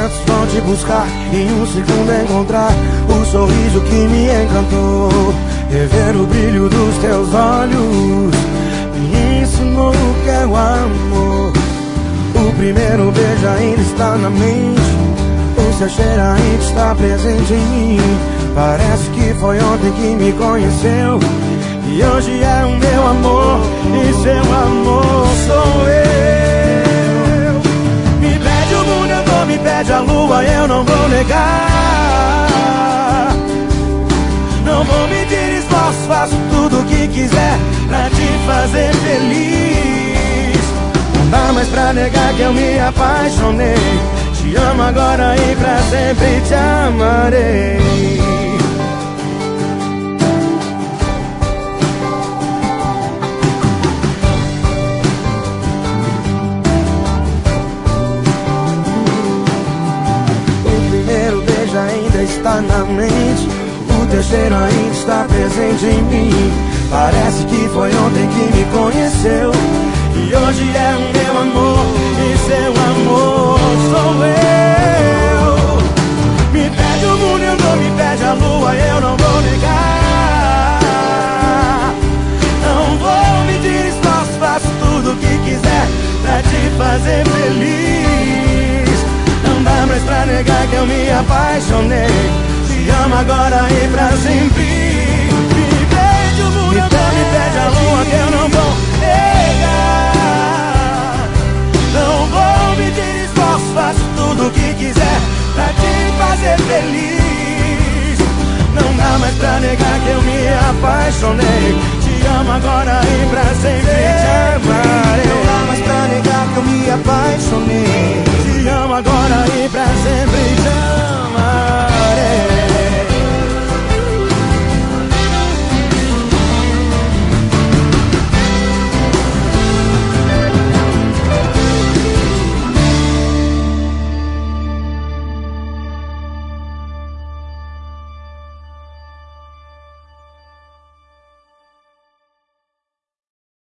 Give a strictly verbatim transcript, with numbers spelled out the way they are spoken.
pensamentos vão te buscar, em um segundo encontrar o sorriso que me encantou. Rever o brilho dos teus olhos me ensinou o que é o amor. O primeiro beijo ainda está na mente, o seu cheiro ainda está presente em mim. Parece que foi ontem que me conheceu, e hoje é o meu amor, e seu amor sou eu. Me pede o mundo, eu dou, me pede a lua, eu não vou negar. Não vou medir esforços, faço tudo o que quiser pra te fazer feliz. Não dá mais pra negar que eu me apaixonei. Te amo agora e pra sempre te amarei. Ainda está na mente, o teu cheiro ainda está presente em mim. Parece que foi ontem que me conheceu, e hoje é o meu amor, e seu amor sou eu. Me pede o mundo, eu dou, me pede a lua, eu não vou negar. Não vou medir esforços, faço tudo o que quiser pra te fazer feliz. Não dá mais pra negar que eu me apaixonei. Te amo agora e pra sempre. Me pede o mundo, eu dou, me pede a lua, que eu não vou negar. Não vou medir esforços, faço tudo o que quiser pra te fazer feliz. Não dá mais pra negar que eu me apaixonei. Te amo agora e pra sempre te amar.